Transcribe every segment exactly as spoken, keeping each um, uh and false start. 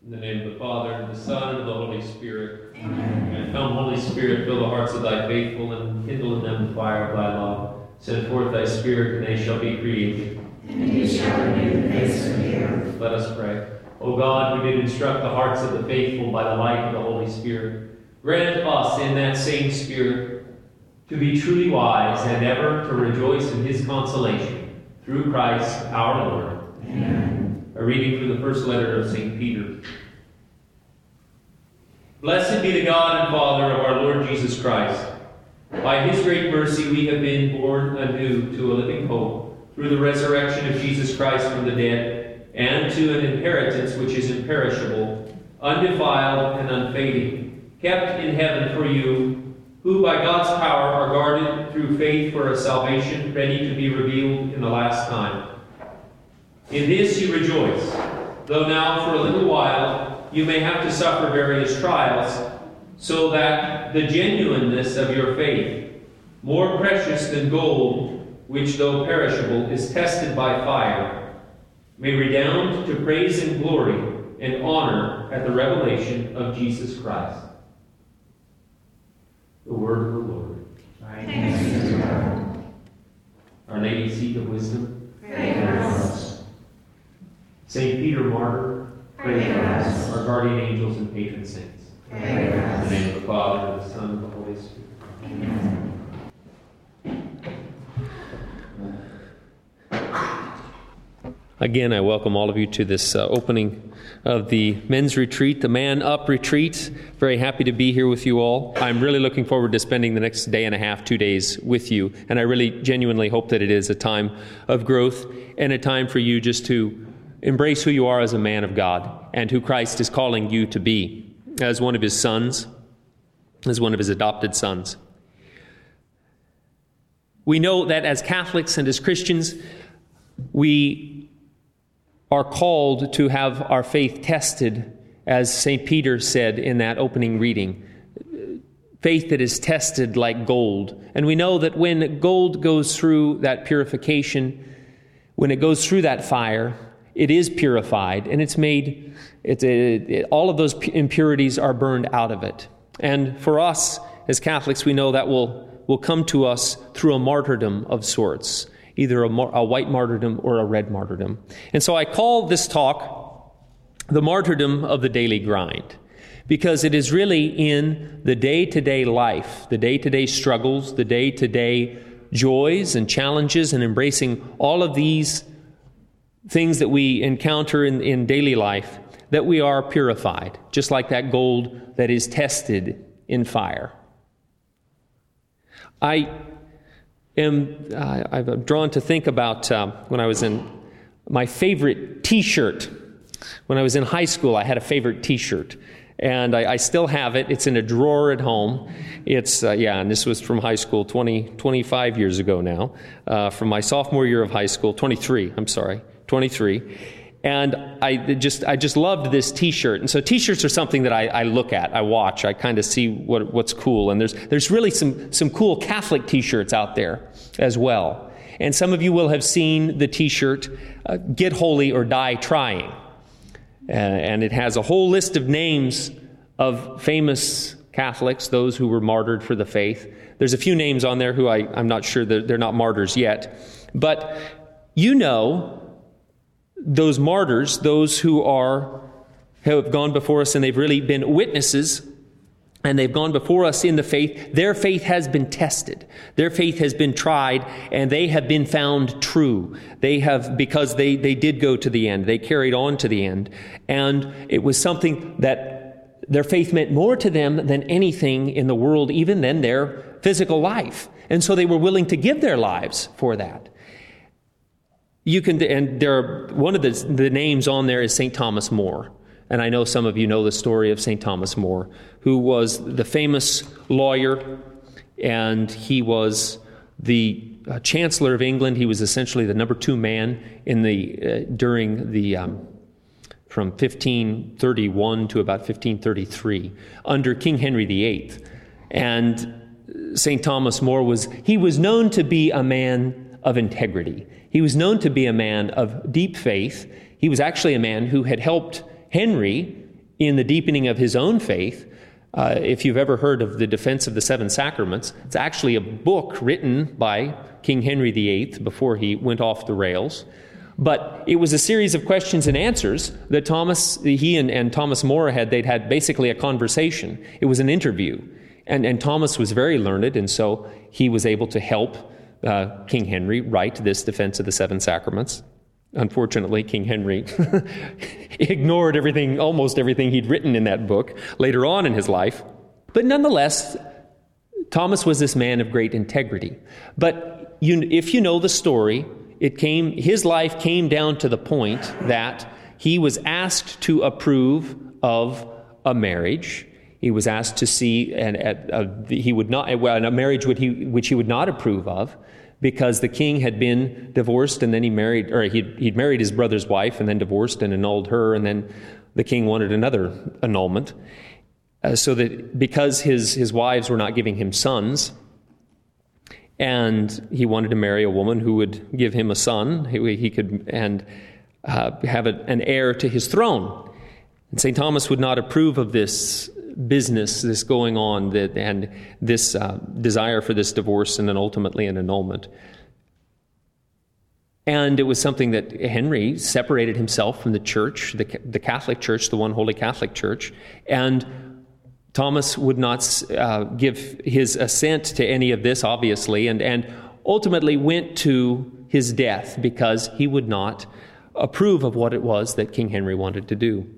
In the name of the Father, and the Son, and the Holy Spirit. Amen. And come, Holy Spirit, fill the hearts of thy faithful, and kindle in them the fire of thy love. Send forth thy Spirit, and they shall be created. And you shall renew the face of the earth. Let us pray. O God, who did instruct the hearts of the faithful by the light of the Holy Spirit, grant us in that same Spirit to be truly wise and ever to rejoice in his consolation. Through Christ our Lord. Amen. A reading from the first letter of Saint Peter. Blessed be the God and Father of our Lord Jesus Christ. By his great mercy we have been born anew to a living hope through the resurrection of Jesus Christ from the dead, and to an inheritance which is imperishable, undefiled and unfading, kept in heaven for you, who by God's power are guarded through faith for a salvation ready to be revealed in the last time. In this you rejoice, though now for a little while you may have to suffer various trials, so that the genuineness of your faith, more precious than gold, which though perishable is tested by fire, may redound to praise and glory and honor at the revelation of Jesus Christ. The word of the Lord. Thanks be to God. Our Lady, seat of wisdom, Pray for us. Saint Peter Martyr, Pray for us. Our guardian angels and patron saints. Pray for In us. the name of the Father, and the Son, and the Holy Spirit. Amen. Again, I welcome all of you to this uh, opening of the men's retreat, the Man Up retreat. Very happy to be here with you all. I'm really looking forward to spending the next day and a half, two days with you. And I really genuinely hope that it is a time of growth and a time for you just to embrace who you are as a man of God and who Christ is calling you to be as one of his sons, as one of his adopted sons. We know that as Catholics and as Christians, we are called to have our faith tested, as Saint Peter said in that opening reading. Faith that is tested like gold. And we know that when gold goes through that purification, when it goes through that fire, it is purified, and it's made, it's a, it, all of those impurities are burned out of it. And for us, as Catholics, we know that will, will come to us through a martyrdom of sorts, either a, a white martyrdom or a red martyrdom. And so I call this talk the martyrdom of the daily grind, because it is really in the day-to-day life, the day-to-day struggles, the day-to-day joys and challenges, and embracing all of these things that we encounter in, in daily life, that we are purified, just like that gold that is tested in fire. I am uh, I'm drawn to think about uh, when I was in my favorite T-shirt. When I was in high school, I had a favorite T-shirt, and I, I still have it. It's in a drawer at home. It's, uh, yeah, and this was from high school twenty, twenty-five years ago now, uh, from my sophomore year of high school, twenty-three, I'm sorry, twenty-three. And I just I just loved this T-shirt. And so T-shirts are something that I, I look at, I watch, I kind of see what what's cool. And there's there's really some, some cool Catholic T-shirts out there as well. And some of you will have seen the T-shirt, uh, Get Holy or Die Trying. Uh, and it has a whole list of names of famous Catholics, those who were martyred for the faith. There's a few names on there who I, I'm not sure that they're not martyrs yet. But you know those martyrs, those who are who have gone before us and they've really been witnesses, and they've gone before us in the faith. Their faith has been tested. Their faith has been tried, and they have been found true. They have, because they, they did go to the end. They carried on to the end. And it was something that their faith meant more to them than anything in the world, even than their physical life. And so they were willing to give their lives for that. You can, and there are, one of the, the names on there is Saint Thomas More. And I know some of you know the story of Saint Thomas More, who was the famous lawyer, and he was the uh, Chancellor of England. He was essentially the number two man in the uh, during the um, from fifteen thirty-one to about fifteen thirty-three under King Henry the Eighth. And Saint Thomas More was he was known to be a man of integrity. He was known to be a man of deep faith. He was actually a man who had helped Henry in the deepening of his own faith. Uh, if you've ever heard of the Defense of the Seven Sacraments, it's actually a book written by King Henry the Eighth before he went off the rails. But it was a series of questions and answers that Thomas, he and, and Thomas More had, they'd had basically a conversation. It was an interview. And, and Thomas was very learned, and so he was able to help uh, King Henry write this Defense of the Seven Sacraments. Unfortunately, King Henry ignored everything, almost everything he'd written in that book later on in his life. But nonetheless, Thomas was this man of great integrity. But you, if you know the story, it came, his life came down to the point that he was asked to approve of a marriage. He was asked to see, and uh, he would not, well, a marriage would he, which he would not approve of, because the king had been divorced and then he married, or he'd, he'd married his brother's wife and then divorced and annulled her, and then the king wanted another annulment. Uh, so that because his, his wives were not giving him sons, and he wanted to marry a woman who would give him a son, he, he could, and uh, have a, an heir to his throne. And Saint Thomas would not approve of this business, this going on, that, and this uh, desire for this divorce and then ultimately an annulment. And it was something that Henry separated himself from the church, the, the Catholic Church, the one holy Catholic Church, and Thomas would not uh, give his assent to any of this, obviously, and, and ultimately went to his death because he would not approve of what it was that King Henry wanted to do.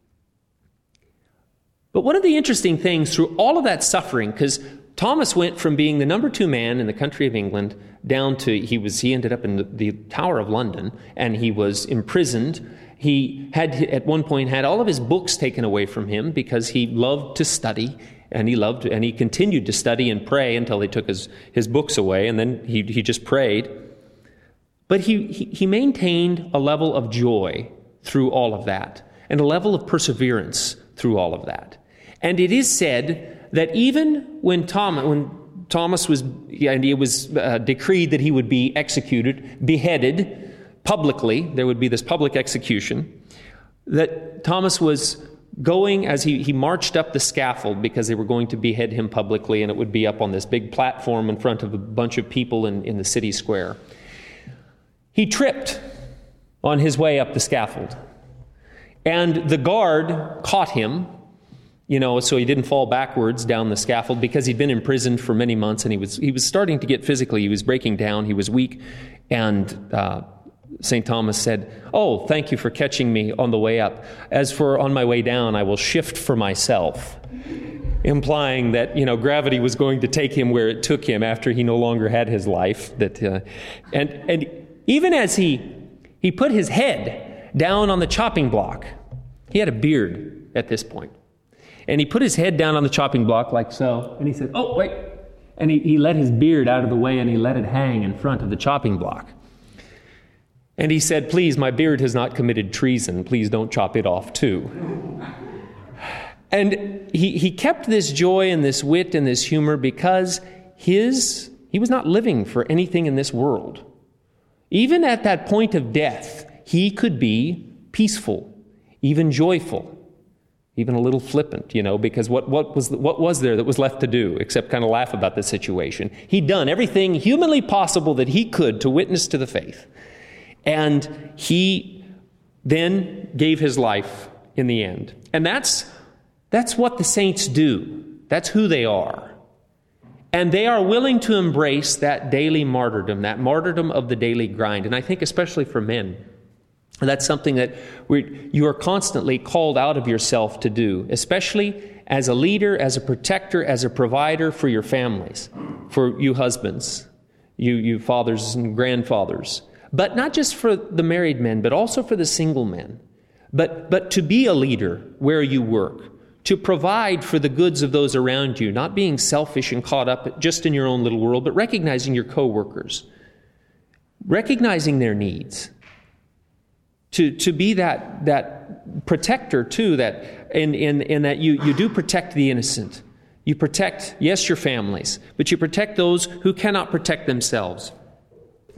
But one of the interesting things through all of that suffering, because Thomas went from being the number two man in the country of England down to, he was he ended up in the, the Tower of London, and he was imprisoned. He had, at one point, had all of his books taken away from him because he loved to study, and he loved, and he continued to study and pray until they took his, his books away, and then he, he just prayed. But he, he, he maintained a level of joy through all of that, and a level of perseverance through all of that. And it is said that even when Thomas, when Thomas was, and it was uh, decreed that he would be executed, beheaded publicly, there would be this public execution, that Thomas was going, as he, he marched up the scaffold, because they were going to behead him publicly, and it would be up on this big platform in front of a bunch of people in, in the city square. He tripped on his way up the scaffold, and the guard caught him, you know, so he didn't fall backwards down the scaffold, because he'd been imprisoned for many months, and he was he was starting to get physically, he was breaking down, he was weak, and uh, Saint Thomas said, "Oh, thank you for catching me on the way up. As for on my way down, I will shift for myself," implying that, you know, gravity was going to take him where it took him after he no longer had his life. That, uh, and and even as he he put his head down on the chopping block, he had a beard at this point. And he put his head down on the chopping block like so, and he said, "Oh, wait." And he, he let his beard out of the way, and he let it hang in front of the chopping block. And he said, "Please, my beard has not committed treason. Please don't chop it off too." And he, he kept this joy and this wit and this humor because his he was not living for anything in this world. Even at that point of death, he could be peaceful, even joyful. Even a little flippant, you know, because what, what was what was there that was left to do except kind of laugh about the situation? He'd done everything humanly possible that he could to witness to the faith. And he then gave his life in the end. And that's that's what the saints do. That's who they are. And they are willing to embrace that daily martyrdom, that martyrdom of the daily grind. And I think especially for men, that's something that we, you are constantly called out of yourself to do, especially as a leader, as a protector, as a provider for your families, for you husbands, you, you fathers and grandfathers. But not just for the married men, but also for the single men. But, but to be a leader where you work, to provide for the goods of those around you, not being selfish and caught up just in your own little world, but recognizing your co-workers, recognizing their needs. To, to be that that protector, too, that in, in, in that you, you do protect the innocent. You protect, yes, your families, but you protect those who cannot protect themselves.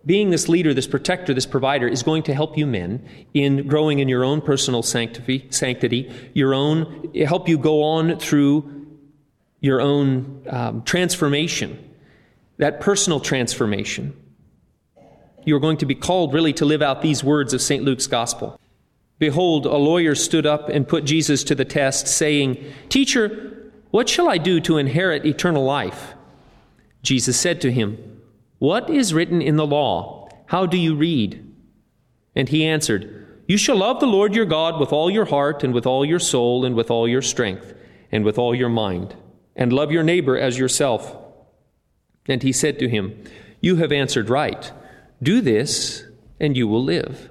being this leader, this protector, this provider is going to help you men in growing in your own personal sanctity, sanctity your own, help you go on through your own um, transformation, that personal transformation. You're going to be called really to live out these words of Saint Luke's Gospel. Behold, a lawyer stood up and put Jesus to the test, saying, "Teacher, what shall I do to inherit eternal life?" Jesus said to him, "What is written in the law? How do you read?" And he answered, "You shall love the Lord your God with all your heart and with all your soul and with all your strength and with all your mind, and love your neighbor as yourself." And he said to him, "You have answered right. Do this, and you will live."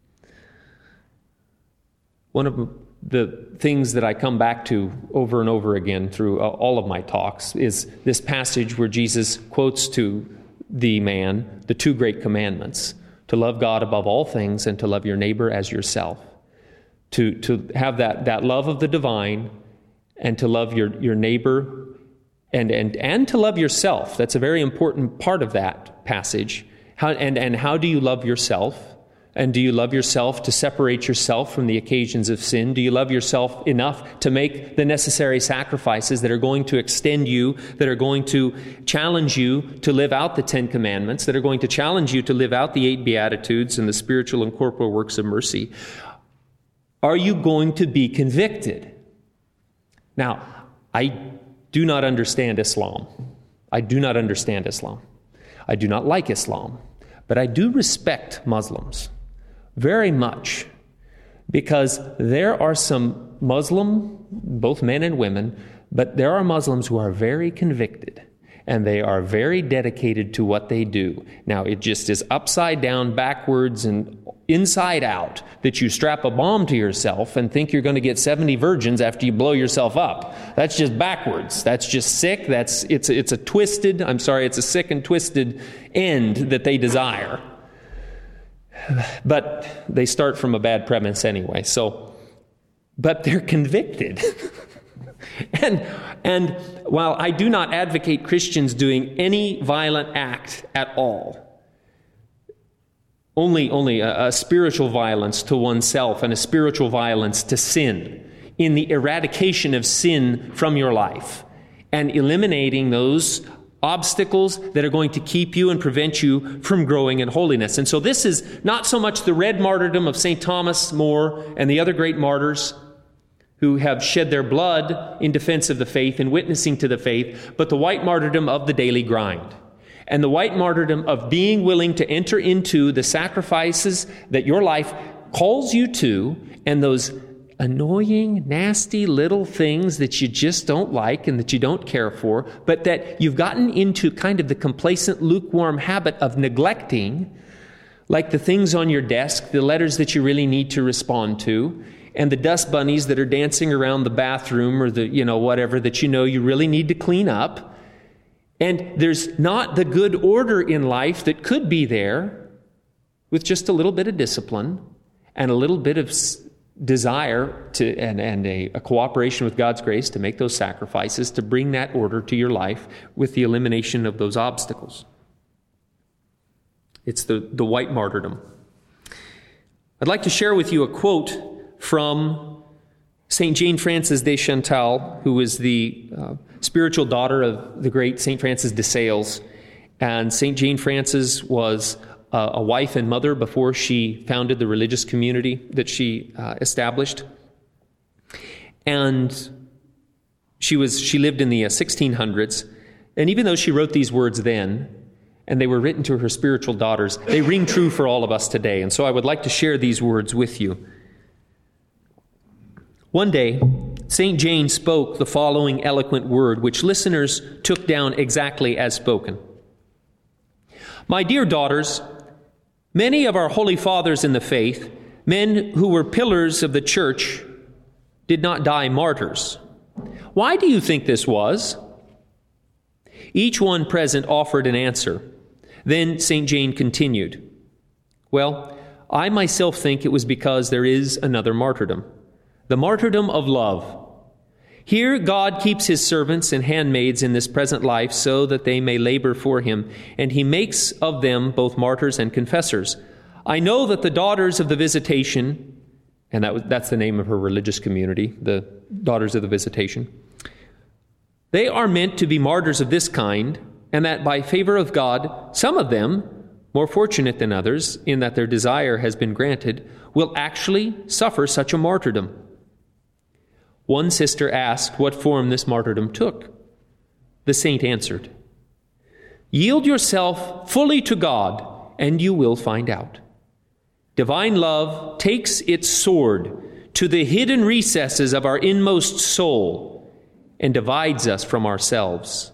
One of the things that I come back to over and over again through all of my talks is this passage where Jesus quotes to the man the two great commandments: to love God above all things and to love your neighbor as yourself. To, to have that, that love of the divine and to love your, your neighbor and, and, and to love yourself. That's a very important part of that passage. How, and, and how do you love yourself? And do you love yourself to separate yourself from the occasions of sin? Do you love yourself enough to make the necessary sacrifices that are going to extend you, that are going to challenge you to live out the Ten Commandments, that are going to challenge you to live out the eight Beatitudes and the spiritual and corporal works of mercy? Are you going to be convicted? Now, I do not understand Islam. I do not understand Islam. I do not like Islam. But I do respect Muslims very much, because there are some Muslim, both men and women, but there are Muslims who are very convicted, and they are very dedicated to what they do. Now, it just is upside down, backwards, and inside out that you strap a bomb to yourself and think you're going to get seventy virgins after you blow yourself up. That's just backwards. That's just sick. That's it's it's a twisted, I'm sorry, it's a sick and twisted end that they desire. But they start from a bad premise anyway. So, but they're convicted. and and while I do not advocate Christians doing any violent act at all, Only, only a, a spiritual violence to oneself and a spiritual violence to sin, in the eradication of sin from your life and eliminating those obstacles that are going to keep you and prevent you from growing in holiness. And so this is not so much the red martyrdom of Saint Thomas More and the other great martyrs who have shed their blood in defense of the faith and witnessing to the faith, but the white martyrdom of the daily grind. And the white martyrdom of being willing to enter into the sacrifices that your life calls you to, and those annoying, nasty little things that you just don't like and that you don't care for, but that you've gotten into kind of the complacent, lukewarm habit of neglecting, like the things on your desk, the letters that you really need to respond to, and the dust bunnies that are dancing around the bathroom or the, you know, whatever that you know you really need to clean up. And there's not the good order in life that could be there with just a little bit of discipline and a little bit of desire to and, and a, a cooperation with God's grace to make those sacrifices, to bring that order to your life with the elimination of those obstacles. It's the, the white martyrdom. I'd like to share with you a quote from Saint Jane Frances de Chantal, who is the uh, spiritual daughter of the great Saint Francis de Sales. And Saint Jane Frances was uh, a wife and mother before she founded the religious community that she uh, established. And she was she lived in the uh, sixteen hundreds. And even though she wrote these words then, and they were written to her spiritual daughters, they ring true for all of us today. And so I would like to share these words with you. One day, Saint Jane spoke the following eloquent word, which listeners took down exactly as spoken. My dear daughters, many of our holy fathers in the faith, men who were pillars of the church, did not die martyrs. Why do you think this was? Each one present offered an answer. Then Saint Jane continued, well, I myself think it was because there is another martyrdom. The martyrdom of love. Here God keeps his servants and handmaids in this present life so that they may labor for him, and he makes of them both martyrs and confessors. I know that the daughters of the Visitation, and that was, that's the name of her religious community, the Daughters of the Visitation, they are meant to be martyrs of this kind, and that by favor of God, some of them, more fortunate than others, in that their desire has been granted, will actually suffer such a martyrdom. One sister asked what form this martyrdom took. The saint answered, "Yield yourself fully to God, and you will find out. Divine love takes its sword to the hidden recesses of our inmost soul and divides us from ourselves.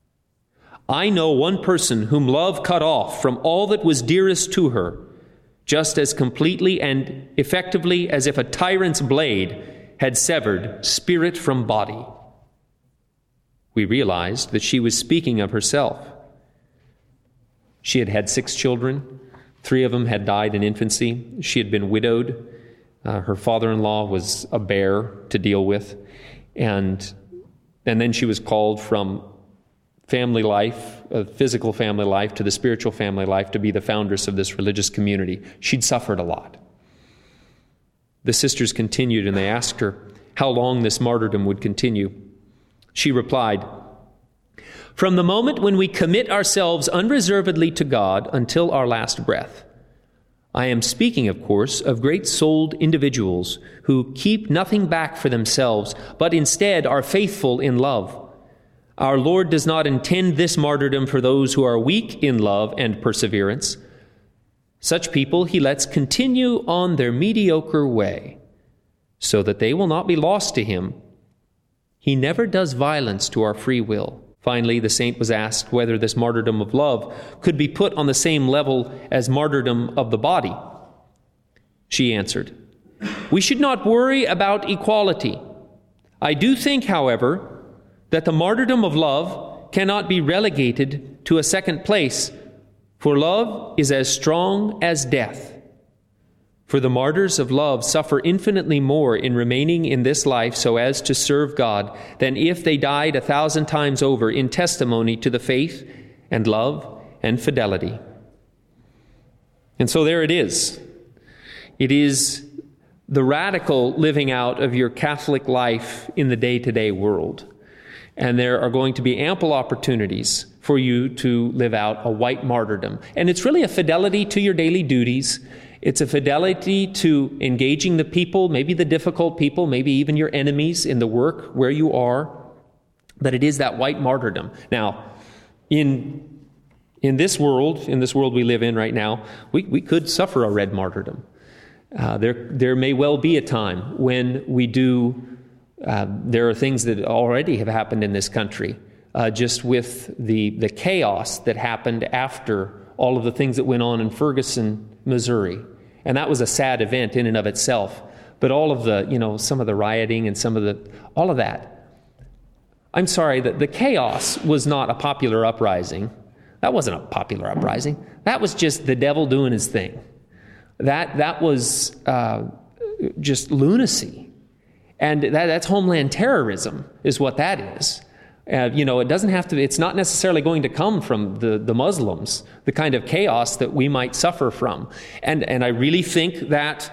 I know one person whom love cut off from all that was dearest to her, just as completely and effectively as if a tyrant's blade had severed spirit from body." We realized that she was speaking of herself. She had had six children. Three of them had died in infancy. She had been widowed. Uh, her father-in-law was a bear to deal with. And, and then she was called from family life, a physical family life, to the spiritual family life, to be the foundress of this religious community. She'd suffered a lot. The sisters continued, and they asked her how long this martyrdom would continue. She replied, "From the moment when we commit ourselves unreservedly to God until our last breath. I am speaking, of course, of great-souled individuals who keep nothing back for themselves, but instead are faithful in love. Our Lord does not intend this martyrdom for those who are weak in love and perseverance. Such people he lets continue on their mediocre way, so that they will not be lost to him. He never does violence to our free will." Finally, the saint was asked whether this martyrdom of love could be put on the same level as martyrdom of the body. She answered, "We should not worry about equality. I do think, however, that the martyrdom of love cannot be relegated to a second place, for love is as strong as death. For the martyrs of love suffer infinitely more in remaining in this life so as to serve God than if they died a thousand times over in testimony to the faith and love and fidelity." And so there it is. It is the radical living out of your Catholic life in the day-to-day world. And there are going to be ample opportunities for you to live out a white martyrdom. And it's really a fidelity to your daily duties. It's a fidelity to engaging the people, maybe the difficult people, maybe even your enemies in the work where you are. But it is that white martyrdom. Now, in in this world, in this world we live in right now, we, we could suffer a red martyrdom. Uh, there, there may well be a time when we do. Uh, there are things that already have happened in this country, uh, just with the, the chaos that happened after all of the things that went on in Ferguson, Missouri. And that was a sad event in and of itself. But all of the, you know, some of the rioting and some of the, all of that. I'm sorry, that the chaos was not a popular uprising. That wasn't a popular uprising. That was just the devil doing his thing. That, that was uh, just lunacy. And that, that's homeland terrorism is what that is. Uh, you know, it doesn't have to, it's not necessarily going to come from the, the Muslims, the kind of chaos that we might suffer from. And, and I really think that,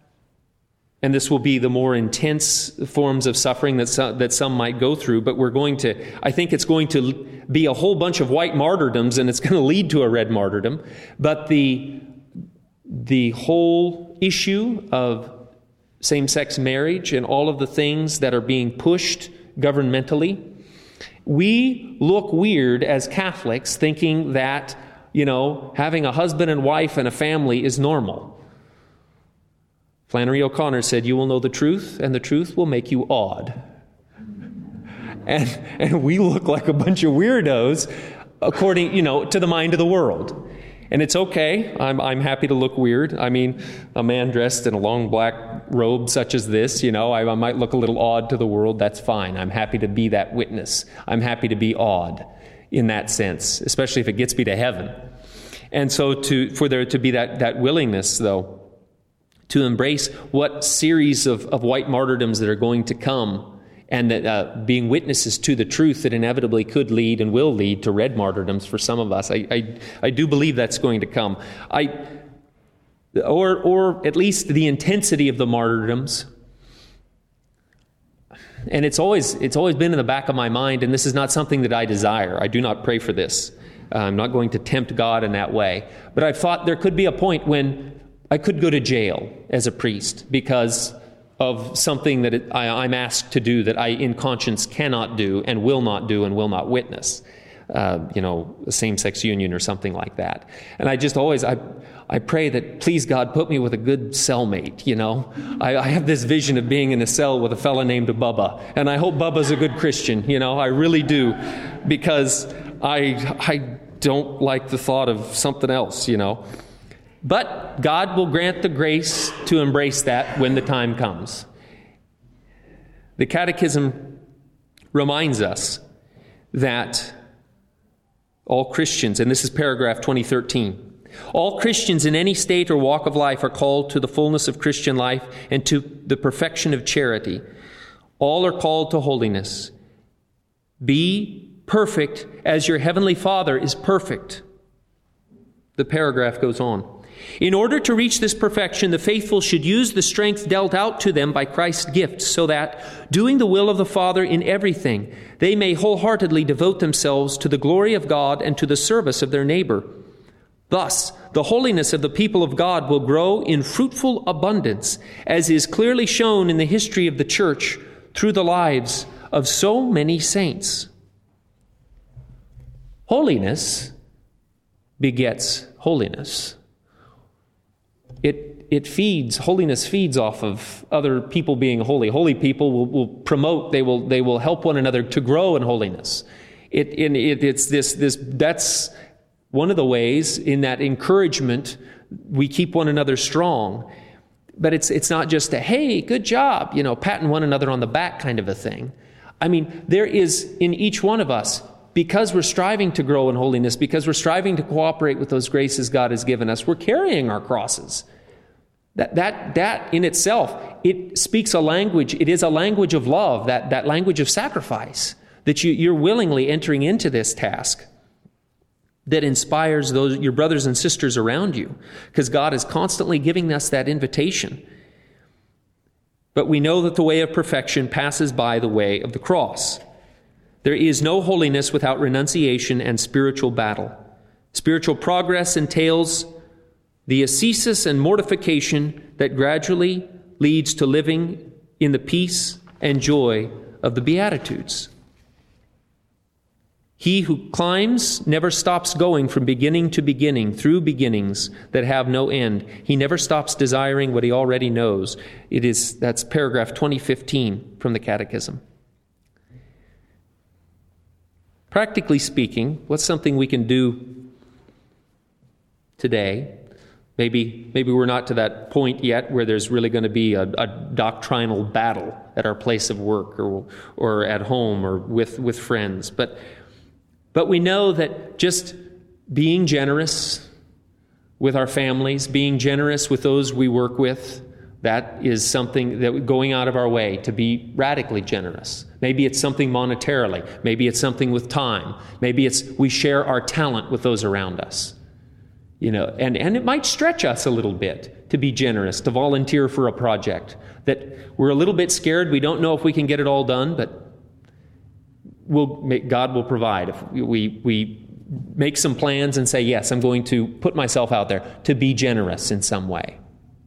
and this will be the more intense forms of suffering that some, that some might go through, but we're going to, I think it's going to be a whole bunch of white martyrdoms, and it's going to lead to a red martyrdom. But the, the whole issue of same-sex marriage and all of the things that are being pushed governmentally, we look weird as Catholics thinking that, you know, having a husband and wife and a family is normal. Flannery O'Connor said, "You will know the truth, and the truth will make you odd." And, and we look like a bunch of weirdos according, you know, to the mind of the world. And it's okay. I'm, I'm happy to look weird. I mean, a man dressed in a long black robe such as this, you know, I, I might look a little odd to the world. That's fine. I'm happy to be that witness. I'm happy to be odd in that sense, especially if it gets me to heaven. And so to, for there to be that, that willingness, though, to embrace what series of, of white martyrdoms that are going to come and that uh, being witnesses to the truth that inevitably could lead and will lead to red martyrdoms for some of us. I, I, I do believe that's going to come. I, or, or at least the intensity of the martyrdoms. And it's always, it's always been in the back of my mind, and this is not something that I desire. I do not pray for this. Uh, I'm not going to tempt God in that way. But I've thought there could be a point when I could go to jail as a priest because of something that it, I, I'm asked to do that I in conscience cannot do and will not do and will not witness. Uh, you know, a same-sex union or something like that. And I just always, I I pray that, please God, put me with a good cellmate, you know. I, I have this vision of being in a cell with a fella named Bubba, and I hope Bubba's a good Christian, you know, I really do, because I I don't like the thought of something else, you know. But God will grant the grace to embrace that when the time comes. The Catechism reminds us that all Christians, and this is paragraph twenty thirteen, all Christians in any state or walk of life are called to the fullness of Christian life and to the perfection of charity. All are called to holiness. Be perfect as your heavenly Father is perfect. The paragraph goes on. In order to reach this perfection, the faithful should use the strength dealt out to them by Christ's gift, so that, doing the will of the Father in everything, they may wholeheartedly devote themselves to the glory of God and to the service of their neighbor. Thus, the holiness of the people of God will grow in fruitful abundance, as is clearly shown in the history of the Church through the lives of so many saints. Holiness begets holiness. It it feeds, holiness feeds off of other people being holy. Holy people will, will promote, they will they will help one another to grow in holiness. It, it, it it's this this that's one of the ways in that encouragement we keep one another strong. But it's it's not just a, hey, good job, you know, patting one another on the back kind of a thing. I mean, there is in each one of us, because we're striving to grow in holiness, because we're striving to cooperate with those graces God has given us, we're carrying our crosses. That that that in itself, it speaks a language, it is a language of love, that, that language of sacrifice, that you, you're willingly entering into this task that inspires those your brothers and sisters around you, because God is constantly giving us that invitation. But we know that the way of perfection passes by the way of the cross. There is no holiness without renunciation and spiritual battle. Spiritual progress entails the ascesis and mortification that gradually leads to living in the peace and joy of the Beatitudes. He who climbs never stops going from beginning to beginning, through beginnings that have no end. He never stops desiring what he already knows. It is, that's paragraph twenty fifteen from the Catechism. Practically speaking, what's something we can do today? Maybe maybe we're not to that point yet where there's really going to be a, a doctrinal battle at our place of work or or at home or with, with friends. But but we know that just being generous with our families, being generous with those we work with, that is something that going out of our way to be radically generous. Maybe it's something monetarily. Maybe it's something with time. Maybe it's we share our talent with those around us. You know, and, and it might stretch us a little bit to be generous, to volunteer for a project that we're a little bit scared. We don't know if we can get it all done, but we'll make, God will provide. If we we make some plans and say, yes, I'm going to put myself out there to be generous in some way.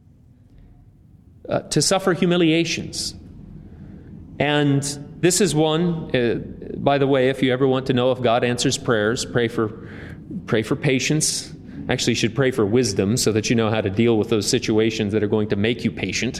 Uh, to suffer humiliations. And this is one, uh, by the way, if you ever want to know if God answers prayers, pray for pray for patience. Actually, you should pray for wisdom so that you know how to deal with those situations that are going to make you patient.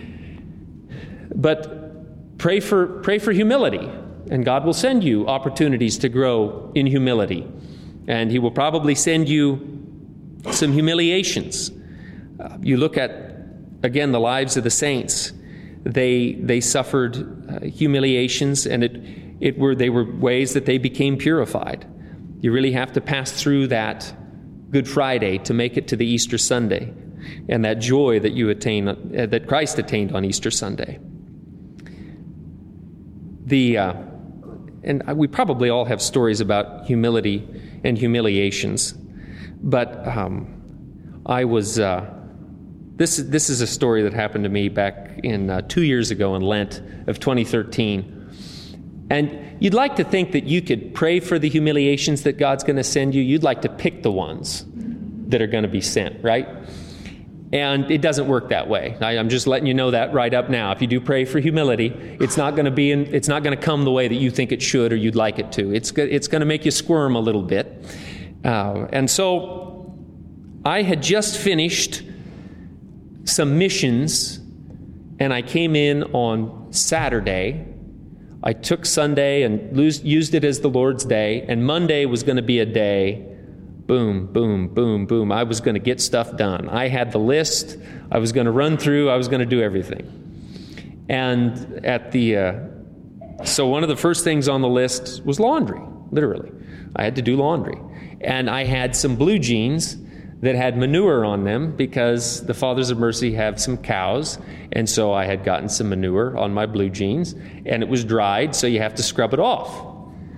But pray for pray for humility, and God will send you opportunities to grow in humility. And He will probably send you some humiliations. Uh, you look at Again, the lives of the saints, they they suffered uh, humiliations, and it it were they were ways that they became purified. You really have to pass through that Good Friday to make it to the Easter Sunday, and that joy that you attain, uh, that Christ attained on Easter Sunday. the uh, and we probably all have stories about humility and humiliations, but um, I was uh, this this is a story that happened to me back in uh, two years ago in Lent of twenty thirteen. And you'd like to think that you could pray for the humiliations that God's going to send you. You'd like to pick the ones that are going to be sent, right? And it doesn't work that way. I, I'm just letting you know that right up now. If you do pray for humility, it's not going to be in, it's not going to come the way that you think it should or you'd like it to. It's it's going to make you squirm a little bit. Uh, and so I had just finished some missions, and I came in on Saturday. I took Sunday and lose, used it as the Lord's day, and Monday was going to be a day, boom, boom, boom, boom. I was going to get stuff done. I had the list. I was going to run through. I was going to do everything. And at the, uh, so one of the first things on the list was laundry, literally. I had to do laundry. And I had some blue jeans that had manure on them because the Fathers of Mercy have some cows, and so I had gotten some manure on my blue jeans, and it was dried, so you have to scrub it off.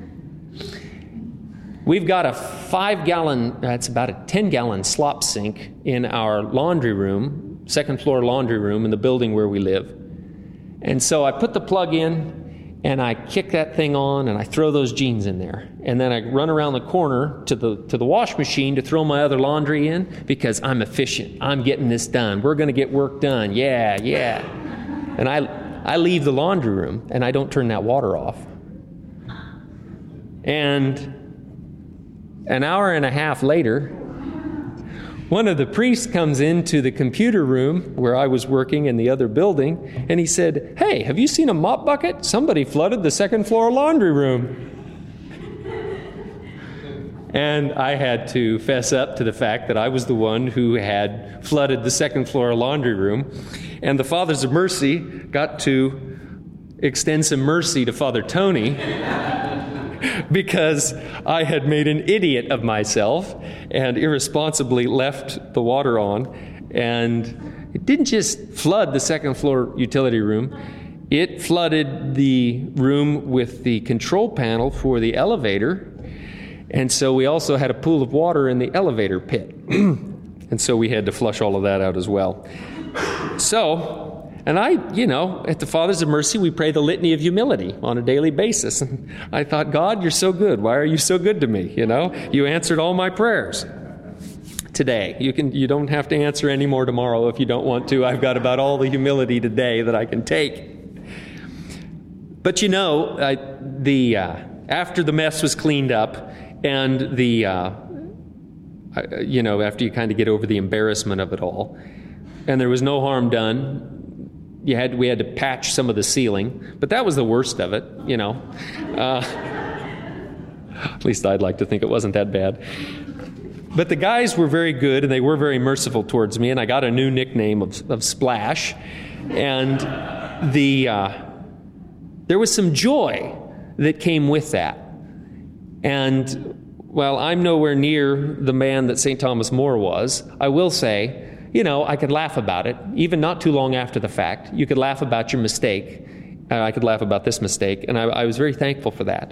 We've got a five-gallon, that's about a ten-gallon slop sink in our laundry room, second floor laundry room in the building where we live. And so I put the plug in, and I kick that thing on, and I throw those jeans in there. And then I run around the corner to the to the wash machine to throw my other laundry in because I'm efficient. I'm getting this done. We're going to get work done. Yeah, yeah. And I I leave the laundry room, and I don't turn that water off. And an hour and a half later, one of the priests comes into the computer room where I was working in the other building, and he said, "Hey, have you seen a mop bucket? Somebody flooded the second floor laundry room." And I had to fess up to the fact that I was the one who had flooded the second floor laundry room. And the Fathers of Mercy got to extend some mercy to Father Tony because I had made an idiot of myself and irresponsibly left the water on. And it didn't just flood the second floor utility room. It flooded the room with the control panel for the elevator. And so we also had a pool of water in the elevator pit. And so we had to flush all of that out as well. So, and I, you know, at the Fathers of Mercy, we pray the Litany of Humility on a daily basis. And I thought, God, you're so good. Why are you so good to me? You know, you answered all my prayers today. You can, you don't have to answer any more tomorrow if you don't want to. I've got about all the humility today that I can take. But you know, I, the uh, after the mess was cleaned up, and the, uh, you know, after you kind of get over the embarrassment of it all, and there was no harm done, you had we had to patch some of the ceiling, but that was the worst of it, you know. Uh, at least I'd like to think it wasn't that bad. But the guys were very good, and they were very merciful towards me, and I got a new nickname of, of Splash, and the uh, there was some joy that came with that. And while I'm nowhere near the man that Saint Thomas More was, I will say, you know, I could laugh about it, even not too long after the fact. You could laugh about your mistake. Uh, I could laugh about this mistake, and I, I was very thankful for that.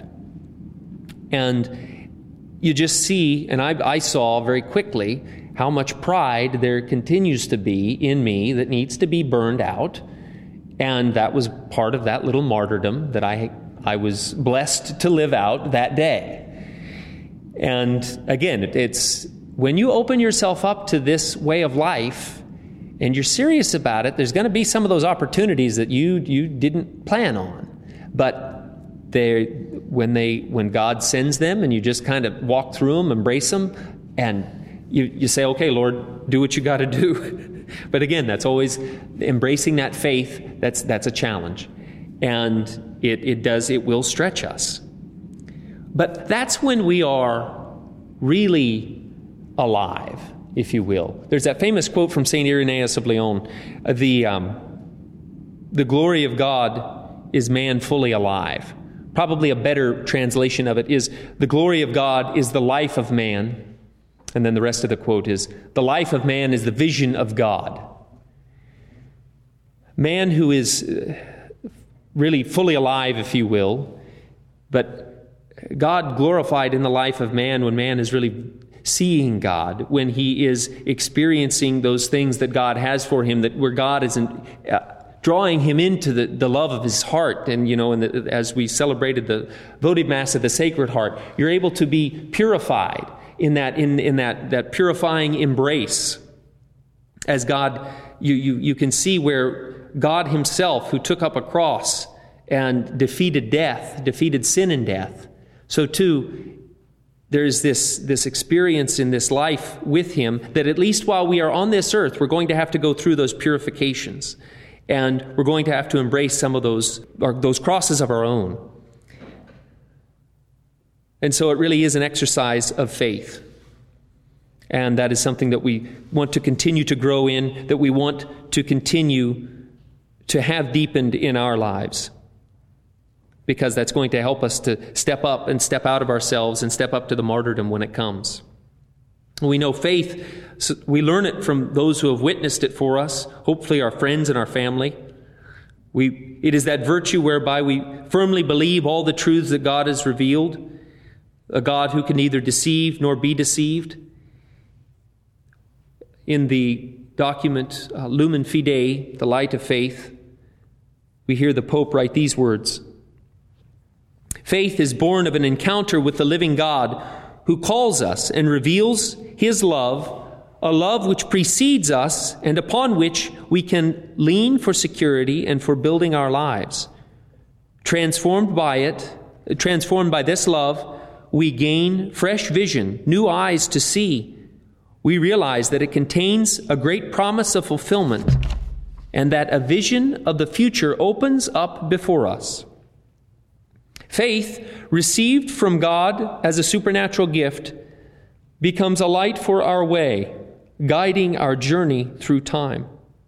And you just see, and I, I saw very quickly how much pride there continues to be in me that needs to be burned out. And that was part of that little martyrdom that I I was blessed to live out that day. And again, it, it's when you open yourself up to this way of life and you're serious about it, there's going to be some of those opportunities that you you didn't plan on. But they when they when God sends them and you just kind of walk through them, embrace them, and you, you say, okay, Lord, do what you got to do. But again, that's always embracing that faith. That's that's a challenge. And It, it does, it will stretch us. But that's when we are really alive, if you will. There's that famous quote from Saint Irenaeus of Lyon, uh, the, um, the glory of God is man fully alive. Probably a better translation of it is, the glory of God is the life of man. And then the rest of the quote is, the life of man is the vision of God. Man who is... Uh, really fully alive, if you will. But God glorified in the life of man when man is really seeing God, when he is experiencing those things that God has for him, that where God isn't uh, drawing him into the, the love of his heart. And, you know, and the, as we celebrated the votive Mass of the Sacred Heart, you're able to be purified in that in, in that, that purifying embrace. As God, you, you, you can see where God himself, who took up a cross and defeated death, defeated sin and death, so too there's this, this experience in this life with him that at least while we are on this earth, we're going to have to go through those purifications. And we're going to have to embrace some of those, or those crosses of our own. And so it really is an exercise of faith. And that is something that we want to continue to grow in, that we want to continue to have deepened in our lives. Because that's going to help us to step up and step out of ourselves and step up to the martyrdom when it comes. We know faith, so we learn it from those who have witnessed it for us, hopefully our friends and our family. We, it is that virtue whereby we firmly believe all the truths that God has revealed, a God who can neither deceive nor be deceived. In the document uh, Lumen Fidei, the Light of Faith, we hear the Pope write these words: "Faith is born of an encounter with the living God, who calls us and reveals his love, a love which precedes us and upon which we can lean for security and for building our lives. Transformed by it, transformed by this love, we gain fresh vision, new eyes to see. We realize that it contains a great promise of fulfillment and that a vision of the future opens up before us. Faith, received from God as a supernatural gift, becomes a light for our way, guiding our journey through time."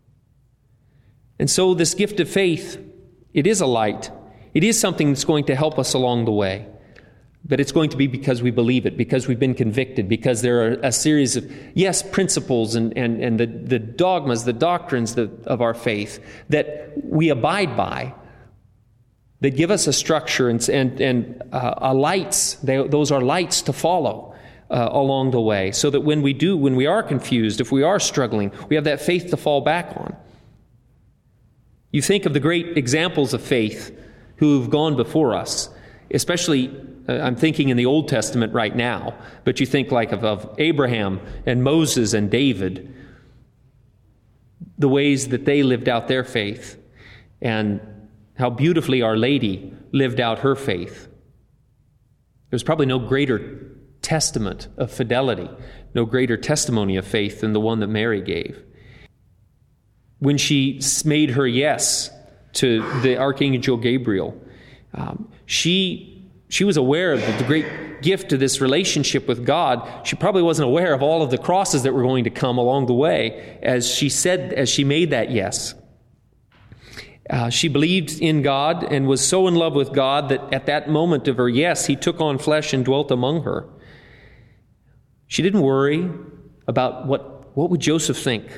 And so this gift of faith, it is a light. It is something that's going to help us along the way. But it's going to be because we believe it, because we've been convicted, because there are a series of, yes, principles and, and, and the, the dogmas, the doctrines that, of our faith that we abide by, that give us a structure and, and, and uh, a lights. They, those are lights to follow uh, along the way, so that when we do, when we are confused, if we are struggling, we have that faith to fall back on. You think of the great examples of faith who have gone before us, especially, uh, I'm thinking in the Old Testament right now, but you think like of, of Abraham and Moses and David, the ways that they lived out their faith, and how beautifully Our Lady lived out her faith. There's probably no greater testament of fidelity, no greater testimony of faith than the one that Mary gave. When she made her yes to the Archangel Gabriel, um, she, she was aware of the great gift of this relationship with God. She probably wasn't aware of all of the crosses that were going to come along the way as she said, as she made that yes. Uh, she believed in God and was so in love with God that at that moment of her yes, he took on flesh and dwelt among her. She didn't worry about what, what would Joseph think.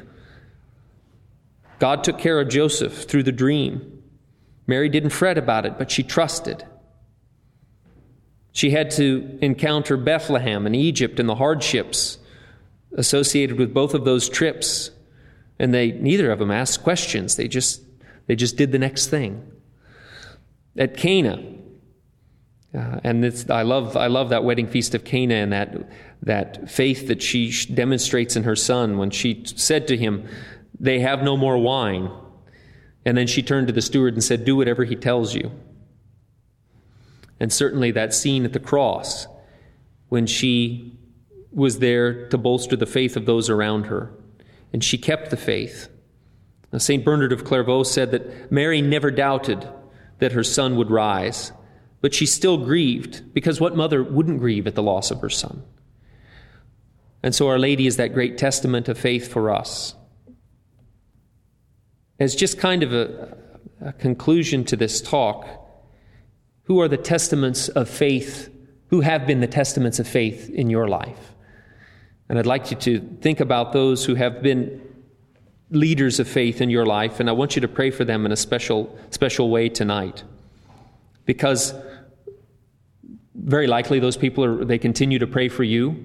God took care of Joseph through the dream. Mary didn't fret about it, but she trusted. She had to encounter Bethlehem and Egypt and the hardships associated with both of those trips. And they neither of them asked questions. They just They just did the next thing. At Cana, uh, and it's, I love I love that wedding feast of Cana and that that faith that she demonstrates in her son when she said to him, "They have no more wine," and then she turned to the steward and said, "Do whatever he tells you." And certainly that scene at the cross, when she was there to bolster the faith of those around her, and she kept the faith. Now, Saint Bernard of Clairvaux said that Mary never doubted that her son would rise, but she still grieved, because what mother wouldn't grieve at the loss of her son? And so Our Lady is that great testament of faith for us. As just kind of a, a conclusion to this talk, who are the testaments of faith, who have been the testaments of faith in your life? And I'd like you to think about those who have been leaders of faith in your life, and I want you to pray for them in a special, special way tonight. because very likely those people are, they continue to pray for you,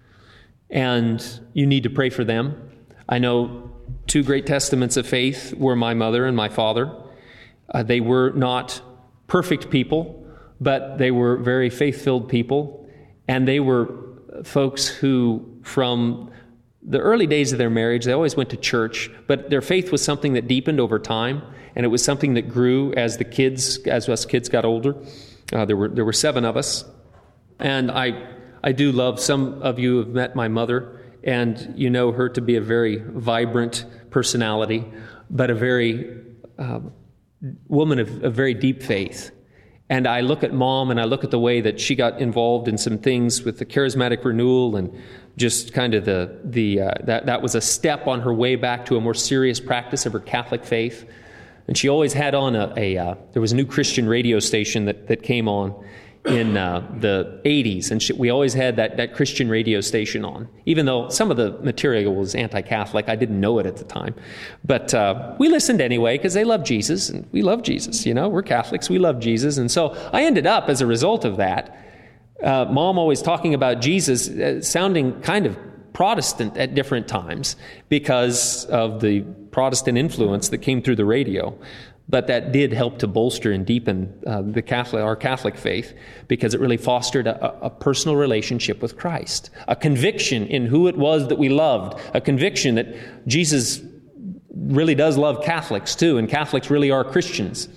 and you need to pray for them. I know two great testaments of faith were my mother and my father. Uh, they were not perfect people, but they were very faith-filled people, and they were folks who, from the early days of their marriage, they always went to church, but their faith was something that deepened over time, and it was something that grew as the kids, as us kids got older. Uh, there were there were seven of us, and I I do love, some of you have met my mother, and you know her to be a very vibrant personality, but a very uh, woman of, of very deep faith. And I look at Mom, and I look at the way that she got involved in some things with the charismatic renewal, and just kind of the the uh, that that was a step on her way back to a more serious practice of her Catholic faith. And she always had on a, a uh, there was a new Christian radio station that, that came on in uh, the eighties, and she, we always had that, that Christian radio station on. Even though some of the material was anti-Catholic, I didn't know it at the time. But uh, we listened anyway, because they love Jesus, and we love Jesus, you know. We're Catholics, we love Jesus. And so I ended up, as a result of that, uh, Mom always talking about Jesus, uh, sounding kind of Protestant at different times because of the Protestant influence that came through the radio. But that did help to bolster and deepen uh, the Catholic, our Catholic faith, because it really fostered a, a personal relationship with Christ, a conviction in who it was that we loved, a conviction that Jesus really does love Catholics too, and Catholics really are Christians.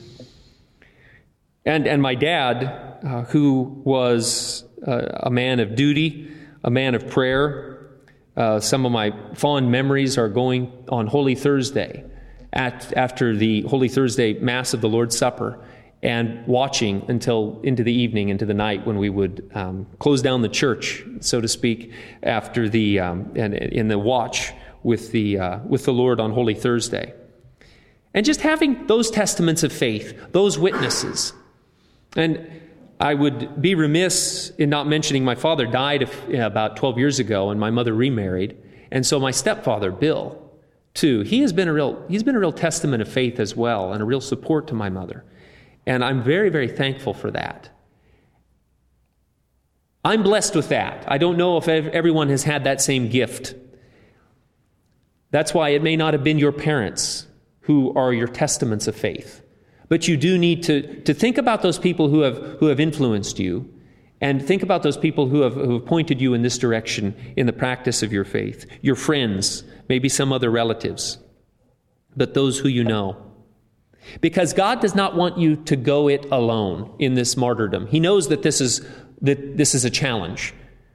And and my dad, uh, who was uh, a man of duty, a man of prayer. Uh, some of my fond memories are going on Holy Thursday, at, after the Holy Thursday Mass of the Lord's Supper, and watching until into the evening, into the night, when we would um, close down the church, so to speak, after the um, and in the watch with the uh, with the Lord on Holy Thursday, and just having those testaments of faith, those witnesses. And I would be remiss in not mentioning my father died about twelve years ago, and my mother remarried. And so my stepfather, Bill, too, he has been a real he's been a real testament of faith as well, and a real support to my mother. And I'm very, very thankful for that. I'm blessed with that. I don't know if everyone has had that same gift. That's why it may not have been your parents who are your testaments of faith. But you do need to, to think about those people who have who have influenced you, and think about those people who have, who have pointed you in this direction in the practice of your faith. Your friends, maybe some other relatives, but those who you know. Because God does not want you to go it alone in this martyrdom. He knows that this is that this is a challenge.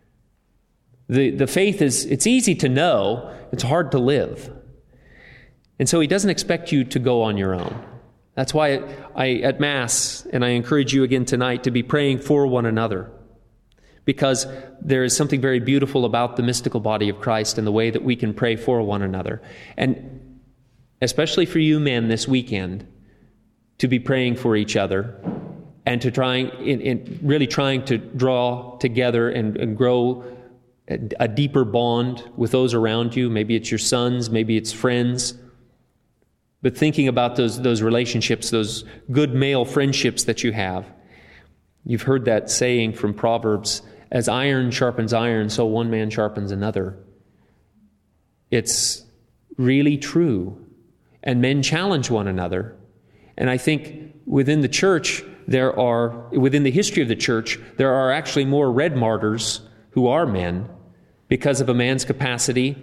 The the faith is, it's easy to know, it's hard to live. And so He doesn't expect you to go on your own. That's why I, at Mass, and I encourage you again tonight to be praying for one another, because there is something very beautiful about the mystical body of Christ and the way that we can pray for one another. And especially for you men this weekend, to be praying for each other and to trying, in, in really trying to draw together and, and grow a, a deeper bond with those around you. Maybe it's your sons, maybe it's friends. But thinking about those those relationships, those good male friendships that you have. You've heard that saying from Proverbs, as iron sharpens iron, so one man sharpens another. It's really true. And men challenge one another. And I think within the church, there are, within the history of the church, there are actually more red martyrs who are men because of a man's capacity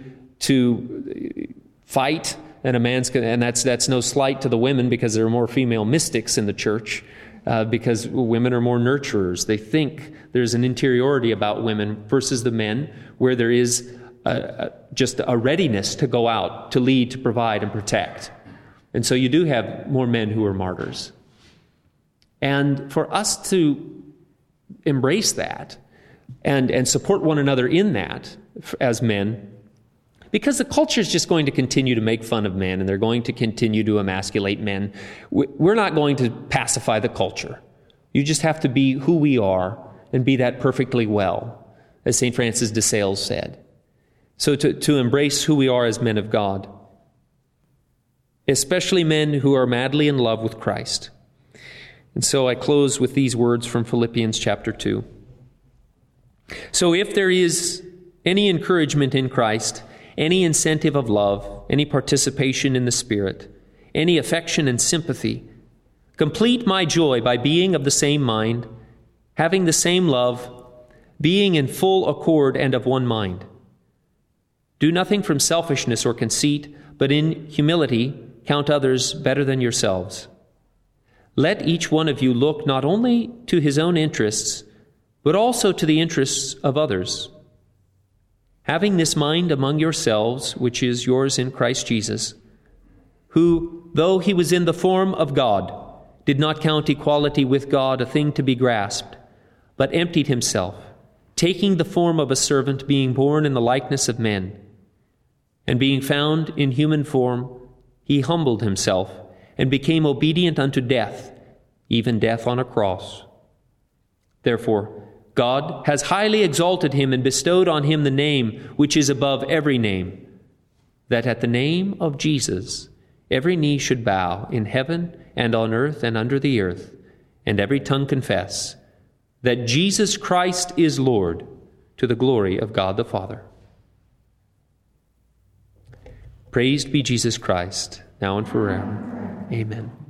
to fight. And a man's, and that's that's no slight to the women, because there are more female mystics in the church, uh, because women are more nurturers. They think there's an interiority about women versus the men, where there is a, a, just a readiness to go out, to lead, to provide, and protect. And so you do have more men who are martyrs. And for us to embrace that and and support one another in that as men. Because the culture is just going to continue to make fun of men, and they're going to continue to emasculate men. We're not going to pacify the culture. You just have to be who we are and be that perfectly well, as Saint Francis de Sales said. So to, to embrace who we are as men of God, especially men who are madly in love with Christ. And so I close with these words from Philippians chapter two. So if there is any encouragement in Christ, any incentive of love, any participation in the Spirit, any affection and sympathy, complete my joy by being of the same mind, having the same love, being in full accord and of one mind. Do nothing from selfishness or conceit, but in humility count others better than yourselves. Let each one of you look not only to his own interests, but also to the interests of others. Having this mind among yourselves, which is yours in Christ Jesus, who, though he was in the form of God, did not count equality with God a thing to be grasped, but emptied himself, taking the form of a servant, being born in the likeness of men. And being found in human form, he humbled himself and became obedient unto death, even death on a cross. Therefore, God has highly exalted him and bestowed on him the name which is above every name, that at the name of Jesus every knee should bow in heaven and on earth and under the earth, and every tongue confess that Jesus Christ is Lord, to the glory of God the Father. Praised be Jesus Christ, now and forever. Amen.